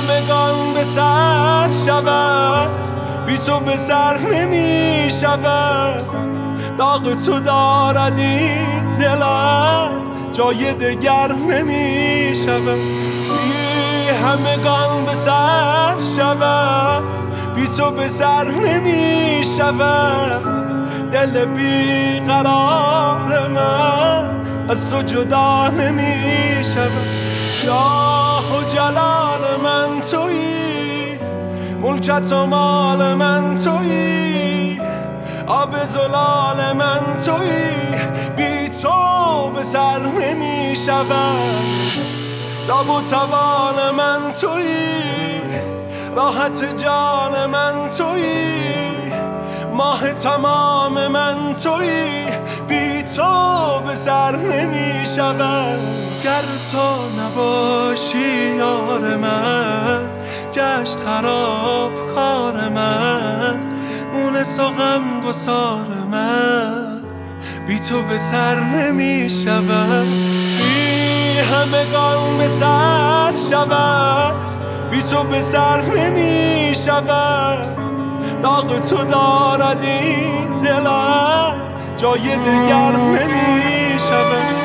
همگان به سر شود، بی تو به سر نمی شود. داغ تو دارد این دلم، جای دگر نمی شود. بی همگان به سر شود، بی تو به سر نمی شود. دل بی قرار من از تو جدا نمی شود. جاه و جلال من تویی، ملکت و مال من تویی، آب زلال من تویی. بی تو به سر نمی شود. تاب و توان من تویی، راحت جان من تویی، ماه تمام من تویی. بی تو به سر نمی شود. گر تو نباشی یار من، گشت خراب کار من. مونس و غم گسار من، بی تو به سر نمی شود. بی همگان به سر شود، بی تو به سر نمی شود. داغ تو دارد این دلم، جای دگر نمی شود.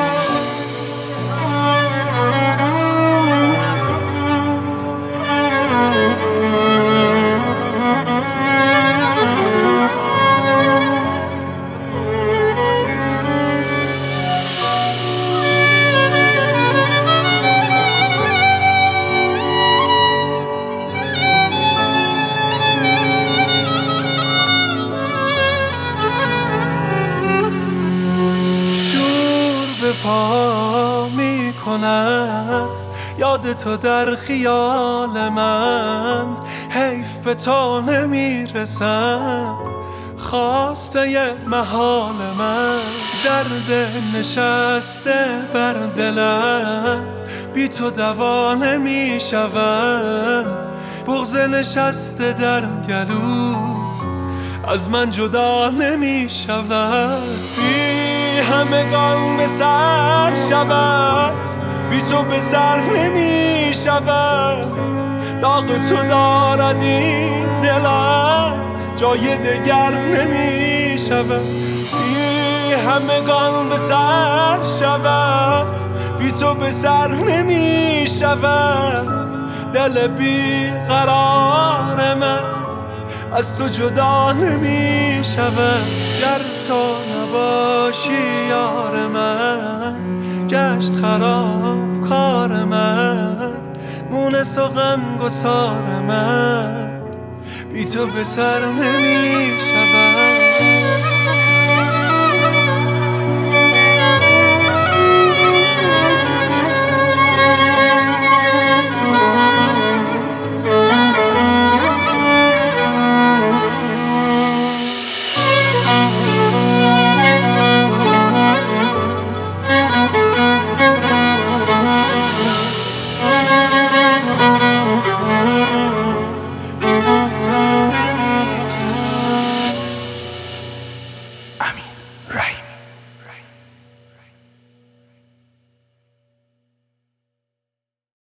پا می کند یاد تو در خیال من. حیف به تو نمی رسم، خواسته ی محال من. درد نشسته بر دلم، بی تو دوا نمی شود. بغض نشسته در گلو، از من جدا نمی شود. بی همگان به سر شود، بی تو به سر نمی شود. داغ تو دارد این دلم، جای دگر نمی شود. بی همگان به سر شود، بی تو به سر نمی شود. دل بی قرار من از تو جدا نمی شود. گر تو نباشی یار من، گشت خراب کار من. مونس و غم گسار من، بی تو به سر نمی شود.